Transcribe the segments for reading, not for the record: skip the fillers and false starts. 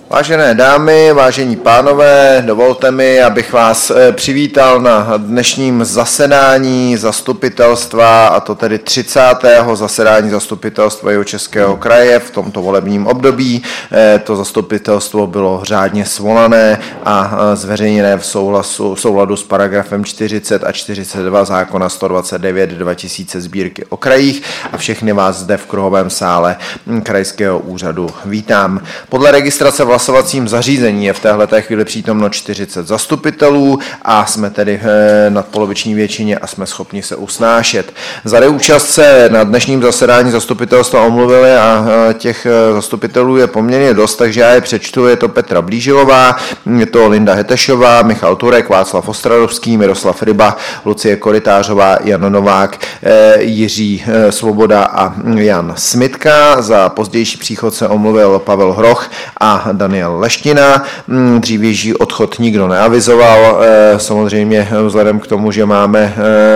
Vážené dámy, vážení pánové, dovolte mi, abych vás přivítal na dnešním zasedání zastupitelstva, a to tedy 30. zasedání zastupitelstva Jihočeského kraje v tomto volebním období. To zastupitelstvo bylo řádně svolané a zveřejněné v souladu s paragrafem 40 a 42 zákona 129/2000 Sbírky o krajích a všechny vás zde v kruhovém sále krajského úřadu vítám. Podle registrace v hlasovacím zařízení je v téhleté chvíli přítomno 40 zastupitelů a jsme tedy nadpoloviční většině a jsme schopni se usnášet. Za účast se na dnešním zasedání zastupitelstva omluvili a těch zastupitelů je poměrně dost, takže já je přečtu. Je to Petra Blížilová, je to Linda Hetešová, Michal Turek, Václav Ostradovský, Miroslav Ryba, Lucie Korytářová, Jan Novák, Jiří Svoboda a Jan Smitka. Za pozdější příchod se omluvil Pavel Hroch a Daniel Leština. Dřívější odchod nikdo neavizoval. Samozřejmě vzhledem k tomu, že máme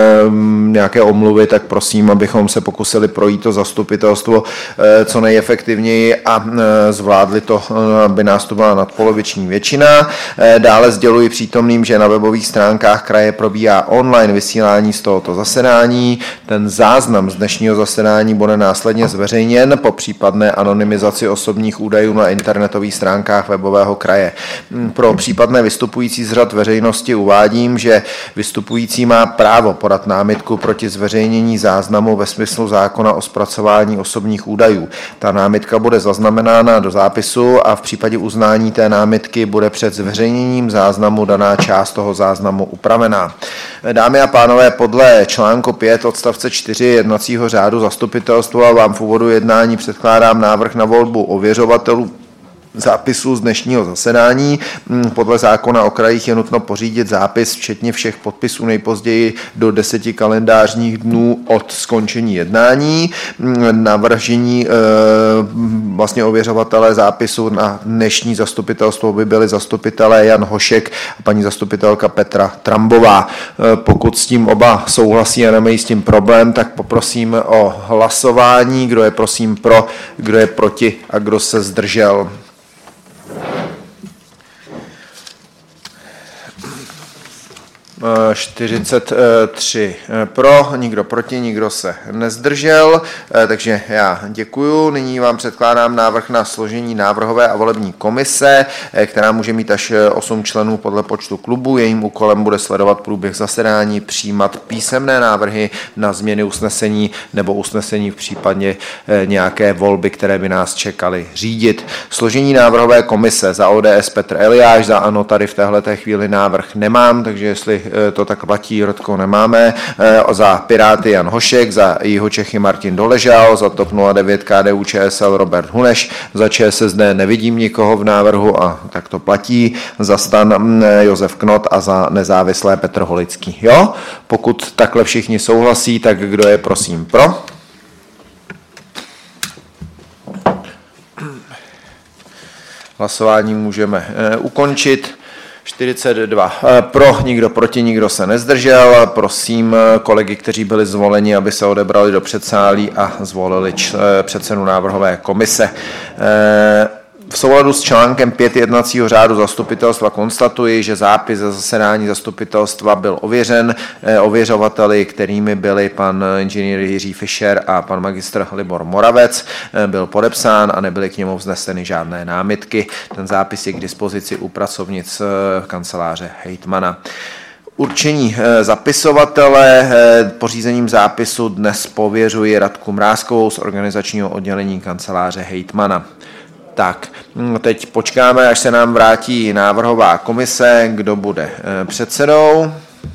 nějaké omluvy, tak prosím, abychom se pokusili projít to zastupitelstvo co nejefektivněji a zvládli to, aby nás to byla nadpoloviční většina. Dále sděluji přítomným, že na webových stránkách kraje probíhá online vysílání z tohoto zasedání. Ten záznam z dnešního zasedání bude následně zveřejněn po případné anonymizaci osobních údajů na internetových stránkách webového kraje. Pro případné vystupující z řad veřejnosti uvádím, že vystupující má právo podat námitku proti zveřejnění záznamu ve smyslu zákona o zpracování osobních údajů. Ta námitka bude zaznamenána do zápisu a v případě uznání té námitky bude před zveřejněním záznamu daná část toho záznamu upravená. Dámy a pánové, podle článku 5 odstavce 4 jednacího řádu zastupitelstva vám v úvodu jednání předkládám návrh na volbu ověřovatelů zápisu z dnešního zasedání. Podle zákona o krajích je nutno pořídit zápis včetně všech podpisů nejpozději do 10 kalendářních dnů od skončení jednání. Navržení vlastně ověřovatelé zápisu na dnešní zastupitelstvo by byli zastupitelé Jan Hošek a paní zastupitelka Petra Trambová. Pokud s tím oba souhlasí a nemají s tím problém, tak poprosím o hlasování. Kdo je prosím pro, kdo je proti a kdo se zdržel. 43 pro, nikdo proti, nikdo se nezdržel, takže já děkuju. Nyní vám předkládám návrh na složení návrhové a volební komise, která může mít až 8 členů podle počtu klubů. Jejím úkolem bude sledovat průběh zasedání, přijímat písemné návrhy na změny usnesení nebo usnesení v případě nějaké volby, které by nás čekaly řídit. Složení návrhové komise: za ODS Petr Eliáš, za ANO tady v téhleté chvíli návrh nemám, takže jestli to tak platí, Rodko, nemáme. Za Piráty Jan Hošek, za Jihočechy Martin Doležal, za TOP 09 KDU ČSL Robert Huneš, za ČSSD nevidím nikoho v návrhu a tak to platí. Za STAN Josef Knot a za nezávislé Petr Holický. Jo? Pokud takhle všichni souhlasí, tak kdo je prosím pro? Hlasování můžeme ukončit. 42 pro, nikdo proti, nikdo se nezdržel. Prosím kolegy, kteří byli zvoleni, aby se odebrali do předsálí a zvolili předsedu návrhové komise. V souladu s článkem 5 jednacího řádu zastupitelstva konstatuji, že zápis ze zasedání zastupitelstva byl ověřen ověřovateli, kterými byli pan inženýr Jiří Fischer a pan magistr Libor Moravec. Byl podepsán a nebyly k němu vzneseny žádné námitky. Ten zápis je k dispozici u pracovnic kanceláře hejtmana. Určení zapisovatele: pořízením zápisu dnes pověřuji Radku Mrázkovou z organizačního oddělení kanceláře hejtmana. Tak, teď počkáme, až se nám vrátí návrhová komise, kdo bude předsedou.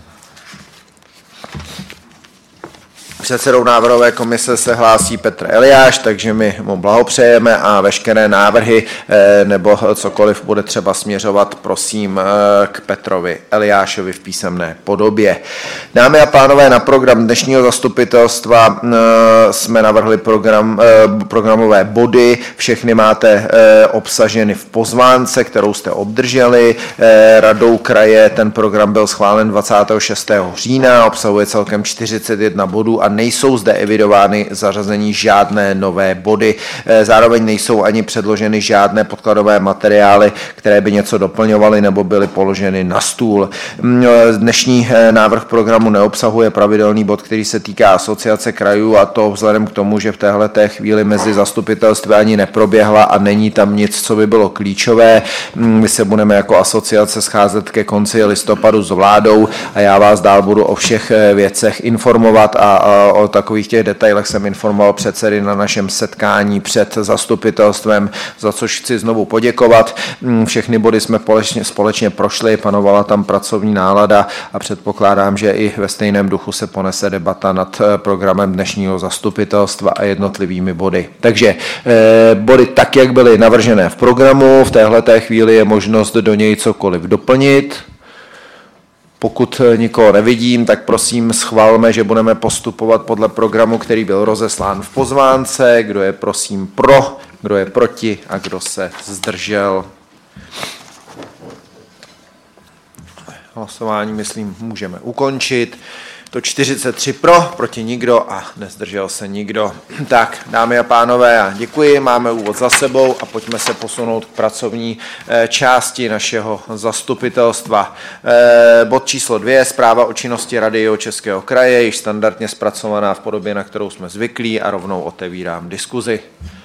Předsedou návrhové komise se hlásí Petr Eliáš, takže my mu blahopřejeme a veškeré návrhy nebo cokoliv bude třeba směřovat, prosím, k Petrovi Eliášovi v písemné podobě. Dámy a pánové, na program dnešního zastupitelstva jsme navrhli programové body. Všechny máte obsaženy v pozvánce, kterou jste obdrželi. Radou kraje ten program byl schválen 26. října, obsahuje celkem 41 bodů a nejsou zde evidovány zařazení žádné nové body. Zároveň nejsou ani předloženy žádné podkladové materiály, které by něco doplňovaly nebo byly položeny na stůl. Dnešní návrh programu neobsahuje pravidelný bod, který se týká Asociace krajů, a to vzhledem k tomu, že v téhleté chvíli mezi zastupitelstvy ani neproběhla a není tam nic, co by bylo klíčové. My se budeme jako asociace scházet ke konci listopadu s vládou a já vás dál budu o všech věcech informovat a o takových těch detailech jsem informoval předsedy na našem setkání před zastupitelstvem, za což chci znovu poděkovat. Všechny body jsme společně prošli, panovala tam pracovní nálada a předpokládám, že i ve stejném duchu se ponese debata nad programem dnešního zastupitelstva a jednotlivými body. Takže body tak, jak byly navržené v programu, v téhleté chvíli je možnost do něj cokoliv doplnit. Pokud nikoho nevidím, tak prosím schvalme, že budeme postupovat podle programu, který byl rozeslán v pozvánce. Kdo je prosím pro, kdo je proti a kdo se zdržel. Hlasování, myslím, můžeme ukončit. To 43 pro, proti nikdo a nezdržel se nikdo. Tak, dámy a pánové, já děkuji, máme úvod za sebou a pojďme se posunout k pracovní části našeho zastupitelstva. Bod číslo 2, zpráva o činnosti Rady Českého kraje, již standardně zpracovaná v podobě, na kterou jsme zvyklí, a rovnou otevírám diskuzi.